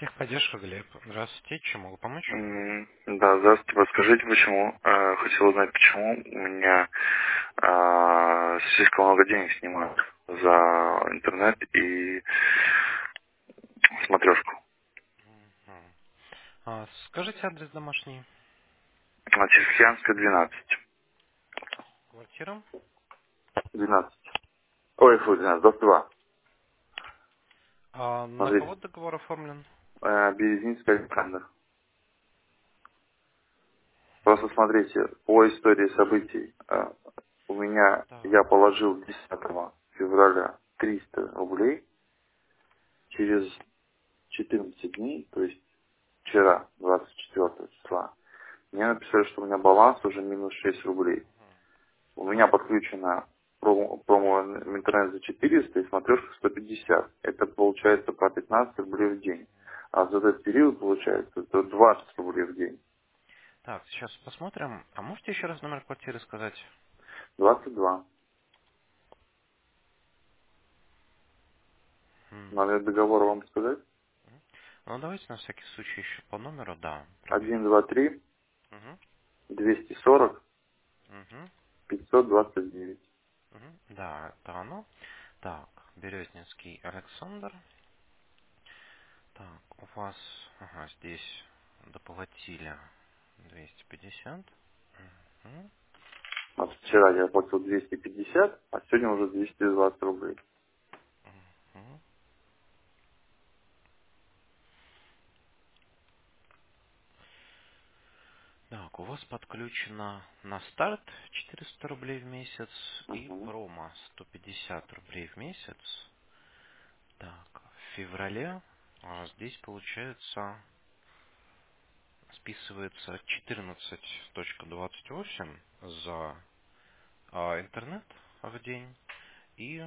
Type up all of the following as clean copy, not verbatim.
Техподдержка, Глеб. Здравствуйте, чем могу помочь? Да, здравствуйте. Подскажите, почему? Хотел узнать, почему у меня слишком много денег снимают за интернет и смотрешку. Мгм. Скажите адрес домашний. Тихоокеанская 12. Квартира. 12. Ой, фу, 12, 22. На кого Смотрите. договор оформлен? Березнинская Александр. Просто смотрите, по истории событий у меня, я Так. положил 10 февраля 300 рублей, через 14 дней, то есть вчера, 24 числа, мне написали, что у меня баланс уже минус 6 рублей. У меня подключено промо интернет за 400 и смотрешка 150. Это получается по 15 рублей в день. А за этот период получается это 20 рублей в день. Так, сейчас посмотрим. А можете еще раз номер квартиры сказать? 22. М. Номер договора вам сказать? Ну, давайте на всякий случай еще по номеру, да, Один проверим. 2 3 Угу. 240 Угу. 529. Угу. Да, это оно. Так, Березнинский Александр. Так, у вас, ага, здесь доплатили 250. Угу. А вчера я оплатил 250, а сегодня уже 220 рублей. Угу. Так, у вас подключено на старт 400 рублей в месяц и Угу. промо 150 рублей в месяц. Так, в феврале здесь получается списывается 14.28 за интернет в день и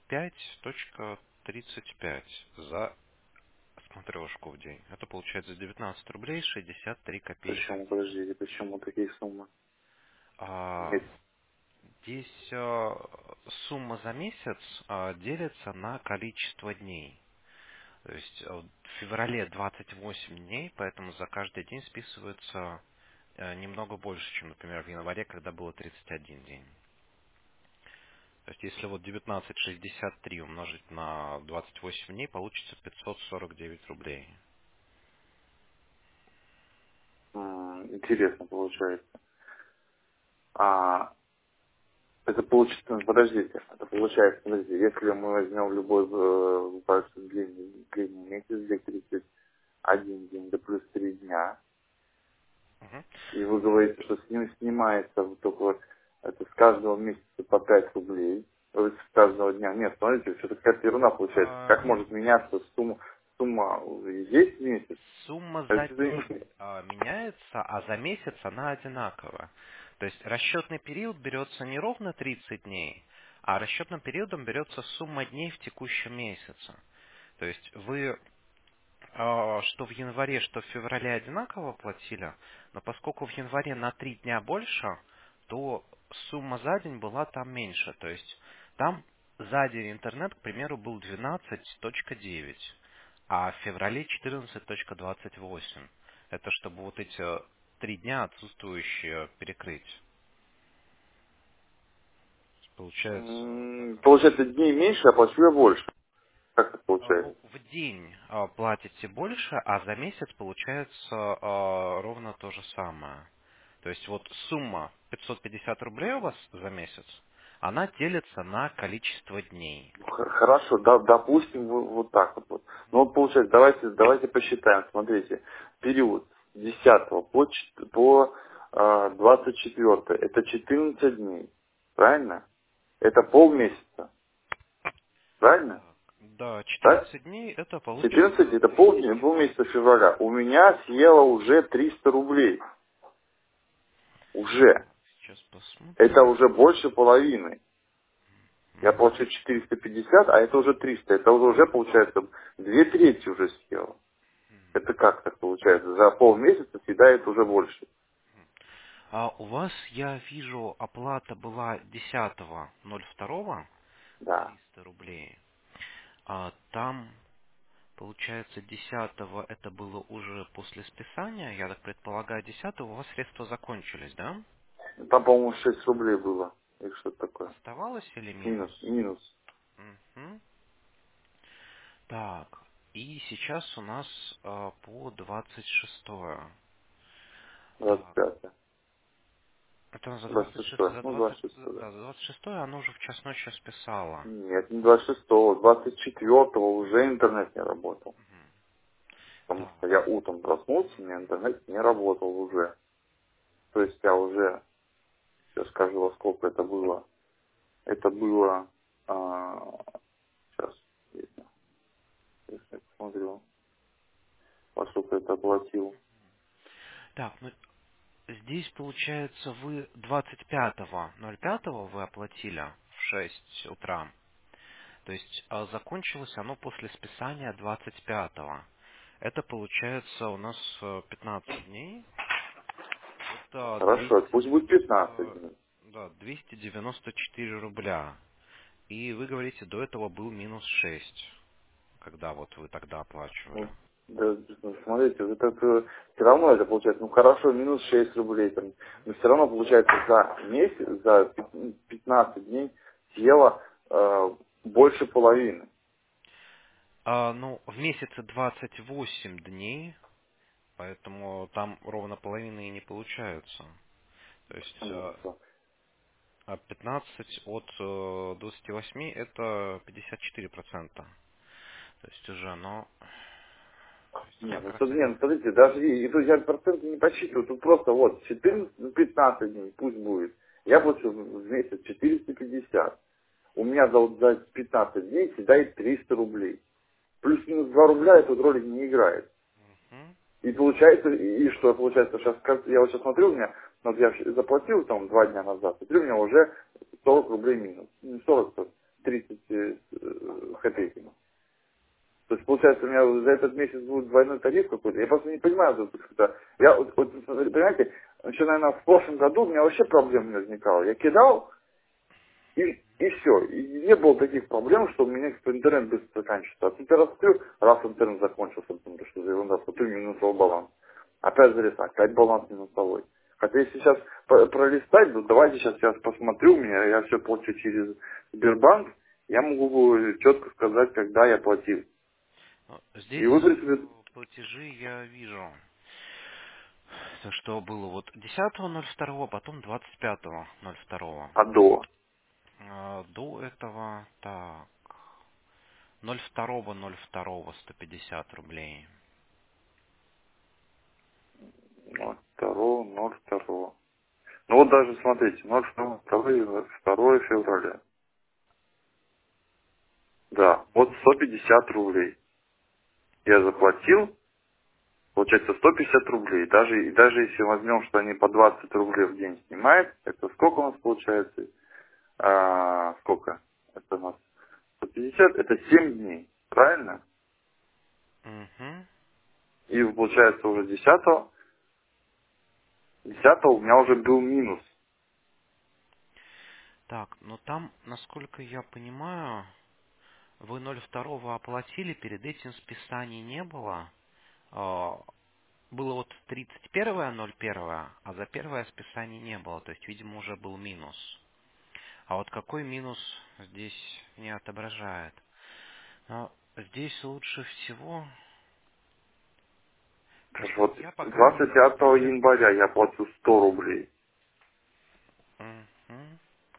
5.35 за смотрешку в день. Это получается 19 рублей 63 копейки Почему, в день. подождите, почему такие суммы? А, Нет. Здесь сумма за месяц делится на количество дней. То есть в феврале 28 дней, поэтому за каждый день списывается немного больше, чем, например, в январе, когда было 31 день. То есть если вот 19,63 умножить на 28 дней, получится 549 рублей. Интересно получается. А это получится, подождите, это получается, подождите, если мы возьмем любой длинный месяц, где 31 день, да плюс 3 дня, Мгм. и вы говорите, что с ним снимается вот только вот это с каждого месяца по 5 рублей, то есть с каждого дня. Нет, смотрите, что-то какая-то ерунда получается. Как Нет, может меняться сумма есть в месяц? сумма за Это день меняется, а за месяц она одинакова. То есть расчетный период берется не ровно 30 дней, а расчетным периодом берется сумма дней в текущем месяце. То есть вы что в январе, что в феврале одинаково платили, но поскольку в январе на 3 дня больше, то сумма за день была там меньше. То есть там за день интернет, к примеру, был 12.9, а в феврале 14.28. Это чтобы вот эти 3 дня отсутствующие перекрыть. Получается, получается дней меньше, а плачу я больше. Как это ну, получается? в день платите больше, а за месяц получается ровно то же самое. То есть вот сумма 550 рублей у вас за месяц, она делится на количество дней. Хорошо, да, допустим, вот так вот. Ну вот получается, давайте посчитаем. Смотрите, период с 10 по 24 это 14 дней. Правильно? Это полмесяца. Правильно? Так, да, Так? 14 дней это 14 получится это 200. полмесяца февраля. У меня съело уже 300 рублей. Уже. Сейчас Это посмотрим. уже больше половины. Я Мгм. получу 450, а это уже 300. Это уже получается 2 трети уже съело. Это как так получается? За полмесяца съедает уже больше. А у вас, я вижу, оплата была 10.02 Да. 300 рублей. Там получается, 10 это было уже после списания. Я так предполагаю, 10 у вас средства закончились, да? Там, по-моему, 6 рублей было. Или что-то такое. Оставалось или минус? Минус, минус. Мгм. Так, и сейчас у нас по 26. Двадцать Так, пятое. это за 26, 26. за Ну, 20, 26, да. да, за 26 оно уже в час ночи списало. Нет, не 26-го, 24-го уже интернет не работал. Мгм. Потому Так, что я утром проснулся, у меня интернет не работал уже. То есть я уже, сейчас скажу, во сколько это было. Это было, сейчас, если я посмотрю, во сколько это оплатил. так, ну здесь получается вы 25.05 вы оплатили в 6 утра. То есть закончилось оно после списания 25-го. Это получается у нас 15 дней. Это Хорошо, пусть будет 15 дней. 294 рубля. И вы говорите, до этого был минус 6, когда вот вы тогда оплачивали. Ну, да, ну, смотрите, вот это все равно это получается, ну хорошо, минус 6 рублей там, но все равно получается за месяц, за 15 дней съела больше половины. Ну, в месяце 28 дней, поэтому там ровно половины и не получается. То есть Ну, всё. 15 от 28 это 54%. То есть уже оно... То есть Не, как ну, раз не, ну один... смотрите, даже и тут я проценты не подсчитываю, тут просто вот 14, ну, 15 дней, пусть будет. Я плачу в месяц 450. У меня за 15 дней съедает 300 рублей. Плюс-минус 2 рубля эту роль не играет. Мгм. И получается, и что получается, сейчас, я вот сейчас смотрю, у меня, вот я заплатил там 2 дня назад, смотрю, у меня уже 40 рублей минус. Не 40, а 30 копейки. То есть, получается, у меня за этот месяц будет двойной тариф какой-то. Я просто не понимаю, я, вот, понимаете, еще, наверное, в прошлом году у меня вообще проблем не возникало. Я кидал, и все. И не было таких проблем, что у меня интернет быстро заканчивается. А тут я рассмотрю, раз интернет закончился, думаю, что за ерунда, смотрю, минусовой баланс. Опять залезать, опять баланс минусовой. Хотя если сейчас пролистать, ну давайте сейчас я посмотрю, у меня я все плачу через Сбербанк, я могу четко сказать, когда я платил. Ну, И здесь выбрать себе платежи я вижу. То, что было вот 10.02, потом 25.02. от до. До этого, так, 02.02 150 рублей. 02, 02. Ну вот даже смотрите, 02 февраля. Да, вот 150 рублей. Я заплатил, получается 150 рублей. И даже если возьмем, что они по 20 рублей в день снимают, это сколько у нас получается? Сколько? Это у нас 150, это 7 дней, правильно? Угу. И получается уже 10 у меня уже был минус. Так, но там, насколько я понимаю, вы 0,2 оплатили, перед этим списаний не было. А, Было вот 31.01, а за первое списание не было. То есть, видимо, уже был минус. А вот какой минус здесь не отображает. Но здесь лучше всего... Просто Вот я, по крайней мере, 25 вот бюджет... января я плачу 100 рублей. Мгм.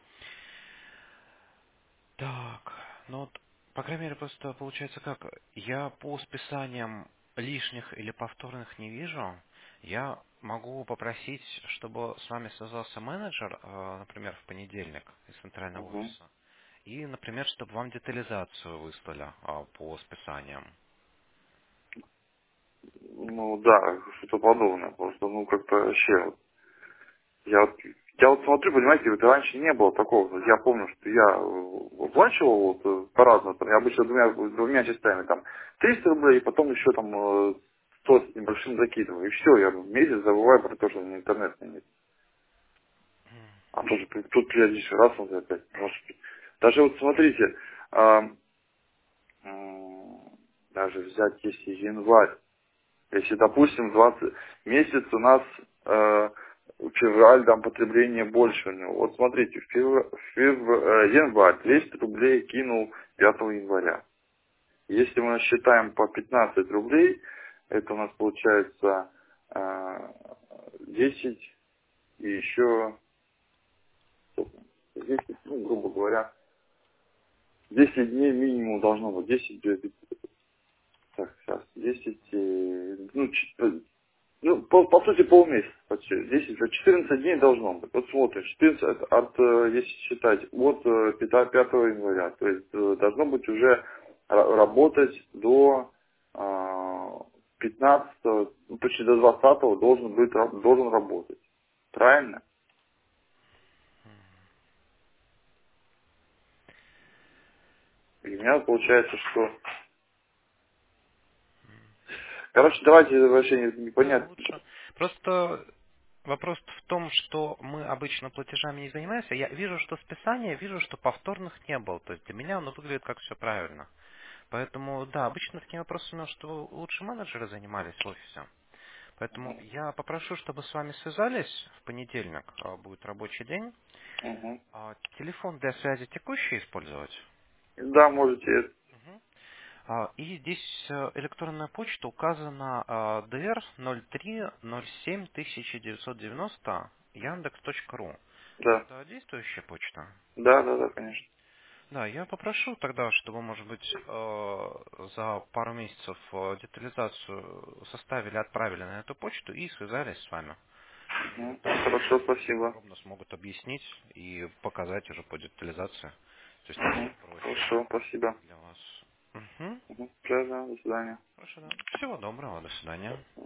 Так, ну вот, по крайней мере, просто получается как, я по списаниям лишних или повторных не вижу. Я могу попросить, чтобы с вами связался менеджер, например, в понедельник из центрального Мгм. офиса. И, например, чтобы вам детализацию выслали по списаниям. Ну да, что-то подобное. Просто, ну, как-то вообще, я вот смотрю, понимаете, вот раньше не было такого. Вот я помню, что я оплачивал вот, по-разному. Там, я обычно двумя частями, там, 300 рублей, и потом еще там 100 с небольшим закидываю. И все, я в месяц забываю про то, что у меня интернет нет. А тут периодически раз он опять. Может, даже вот смотрите, даже взять, если январь. Если, допустим, 20 месяц у нас февраль, там потребление больше у него. Вот смотрите, январь 200 рублей кинул 5 января. Если мы считаем по 15 рублей, это у нас получается 10 и еще, сколько? 10, ну, грубо говоря, 10 дней минимум должно быть. 10, так, сейчас, 10, ну, по сути, полмесяца почти. 10, 14 дней должно быть. Вот смотрим, 14, если считать, от 5 января. То есть должно быть уже работать до 15, ну, почти до 20 должен работать. Правильно? И у меня получается, что... Короче, давайте вообще Да, непонятно. лучше. Просто вопрос в том, что мы обычно платежами не занимаемся. Я вижу, что списание, вижу, что повторных не было. То есть для меня оно выглядит как все правильно. Поэтому, да, обычно такими вопросами, что лучше менеджеры занимались в офисе. Поэтому я попрошу, чтобы с вами связались в понедельник, будет рабочий день. Мгм. Телефон для связи текущий использовать. Да, можете. Мгм. И здесь электронная почта указана dr03071990 яндекс.ру. Да. Это действующая почта? Да, да, да, конечно. Да, я попрошу тогда, чтобы, может быть, за пару месяцев детализацию составили, отправили на эту почту и связались с вами. И там уже Хорошо, более спасибо. подробно смогут объяснить и показать уже по детализации. То есть так будет проще Хорошо, спасибо. для вас. Угу. Все, да, до свидания. Хорошо, да. Всего доброго, до свидания.